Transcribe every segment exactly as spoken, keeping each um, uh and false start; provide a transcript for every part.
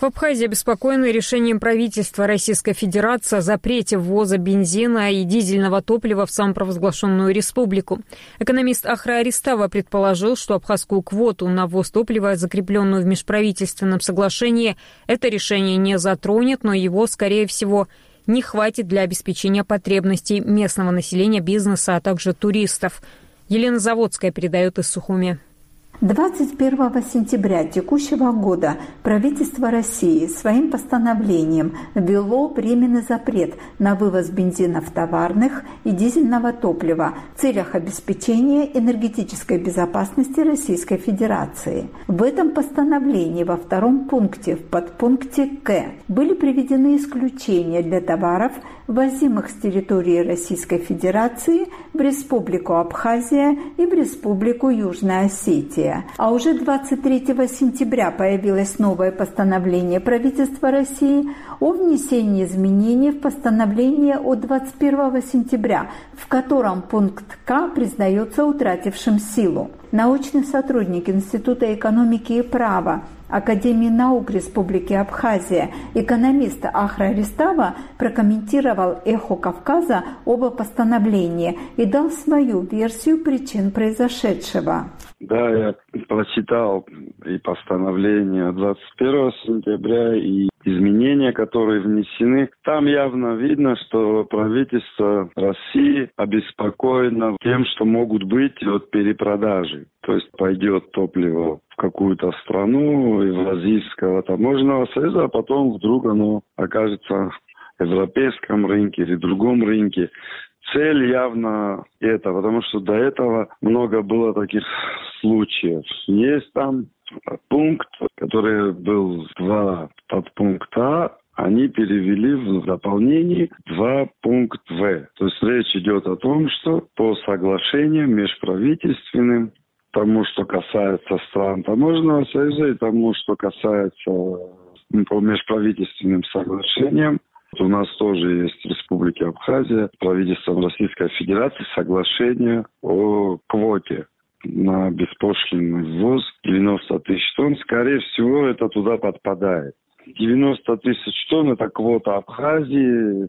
В Абхазии обеспокоены решением правительства Российской Федерации о запрете ввоза бензина и дизельного топлива в самопровозглашенную республику. Экономист Ахра Арестова предположил, что абхазскую квоту на ввоз топлива, закрепленную в межправительственном соглашении, это решение не затронет, но его, скорее всего, не хватит для обеспечения потребностей местного населения, бизнеса, а также туристов. Елена Заводская передает из Сухуми. двадцать первого сентября текущего года правительство России своим постановлением ввело временный запрет на вывоз бензинов товарных и дизельного топлива в целях обеспечения энергетической безопасности Российской Федерации. В этом постановлении во втором пункте, в подпункте К, были приведены исключения для товаров, ввозимых с территории Российской Федерации в Республику Абхазия и в Республику Южная Осетия. А уже двадцать третьего сентября появилось новое постановление правительства России о внесении изменений в постановление от двадцать первого сентября, в котором пункт К признается утратившим силу. Научный сотрудник Института экономики и права Академии наук Республики Абхазия, экономист Ахра Арестова прокомментировал «Эхо Кавказа» оба постановления и дал свою версию причин произошедшего. Да, я прочитал и постановление двадцать первого сентября, и изменения, которые внесены. Там явно видно, что правительство России обеспокоено тем, что могут быть от перепродажи. То есть пойдет топливо в какую-то страну Евразийского таможенного союза, а потом вдруг оно окажется в европейском рынке или другом рынке. Цель явно это, потому что до этого много было таких случаев. Есть там пункт, который был два подпункта, они перевели в дополнении два пункт В. То есть речь идет о том, что по соглашениям межправительственным, тому, что касается стран таможенного союза, и тому, что касается по межправительственным соглашениям, у нас тоже есть в Республике Абхазия, правительством Российской Федерации соглашение о квоте на беспошлинный ввоз девяносто тысяч тонн. Скорее всего, это туда подпадает. девяносто тысяч тонн – это квота Абхазии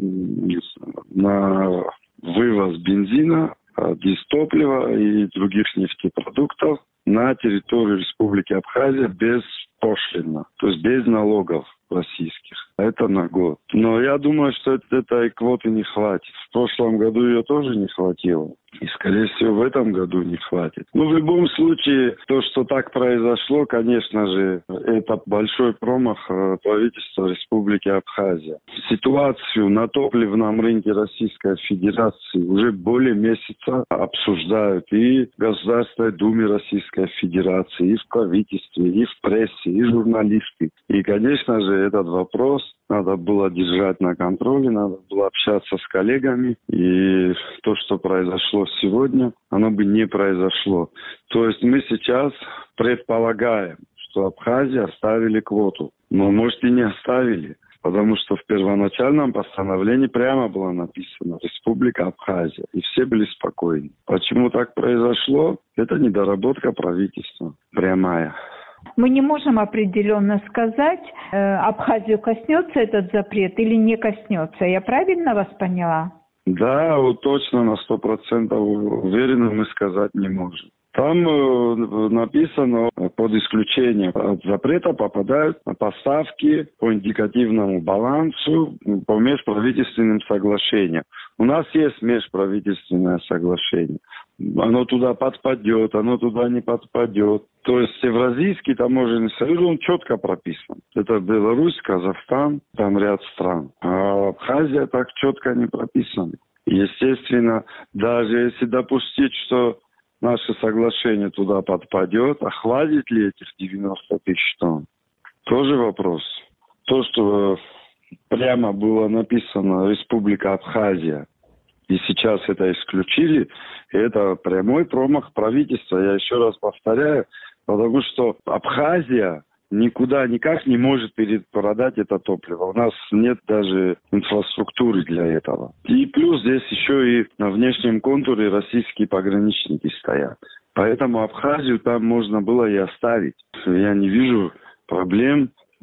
на вывоз бензина, дизтоплива и других нефтепродуктов на территорию Республики Абхазия беспошлинно, то есть без налогов российских. Это на год. Но я думаю, что это, этой квоты не хватит. В прошлом году ее тоже не хватило. И, скорее всего, в этом году не хватит. Но в любом случае, то, что так произошло, конечно же, это большой промах правительства Республики Абхазия. Ситуацию на топливном рынке Российской Федерации уже более месяца обсуждают и в Государственной Думе Российской Федерации, и в правительстве, и в прессе, и журналисты. И, конечно же, этот вопрос надо было держать на контроле, надо было общаться с коллегами. И то, что произошло сегодня, оно бы не произошло. То есть мы сейчас предполагаем, что Абхазии оставили квоту. Но, может, и не оставили. Потому что в первоначальном постановлении прямо было написано «Республика Абхазия». И все были спокойны. Почему так произошло? Это недоработка правительства. Прямая. Мы не можем определенно сказать, э, Абхазию коснется этот запрет или не коснется. Я правильно вас поняла? Да, вот точно на сто процентов уверенно мы сказать не можем. Там э, написано, под исключением от запрета попадают поставки по индикативному балансу по межправительственным соглашениям. У нас есть межправительственное соглашение. Оно туда подпадет, оно туда не подпадет. То есть Евразийский таможенный союз, он четко прописан. Это Беларусь, Казахстан, там ряд стран. А Абхазия так четко не прописана. Естественно, даже если допустить, что наше соглашение туда подпадет, а хватит ли этих девяносто тысяч тонн? Тоже вопрос. То, что прямо было написано «Республика Абхазия», и сейчас это исключили, это прямой промах правительства. Я еще раз повторяю, потому что Абхазия никуда никак не может перепродать это топливо. У нас нет даже инфраструктуры для этого. И плюс здесь еще и на внешнем контуре российские пограничники стоят. Поэтому Абхазию там можно было и оставить. Я не вижу проблем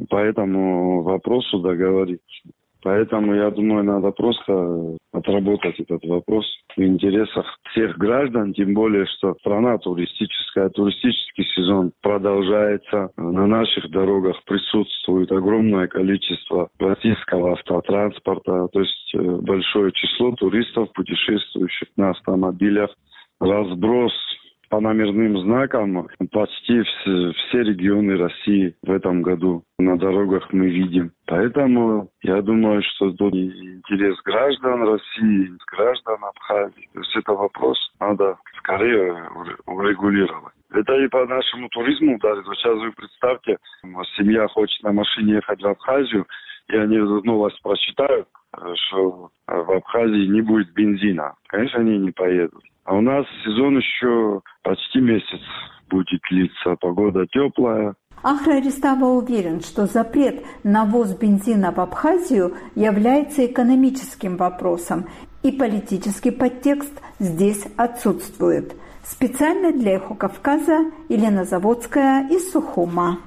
по этому вопросу договориться. Поэтому, я думаю, надо просто отработать этот вопрос в интересах всех граждан, тем более, что страна туристическая, туристический сезон продолжается. На наших дорогах присутствует огромное количество российского автотранспорта, то есть большое число туристов, путешествующих на автомобилях, разброс по номерным знакам почти все, все регионы России в этом году на дорогах мы видим. Поэтому я думаю, что тут интерес граждан России, граждан Абхазии. То есть это вопрос надо скорее урегулировать. Это и по нашему туризму ударит. Вот сейчас вы представьте, семья хочет на машине ехать в Абхазию, и они новость прочитают, что в Абхазии не будет бензина. Конечно, они не поедут. А у нас сезон еще почти месяц будет длиться, погода теплая. Ахра Аристава уверен, что запрет на ввоз бензина в Абхазию является экономическим вопросом, и политический подтекст здесь отсутствует. Специально для «Эхо Кавказа» Елена Заводская из Сухума.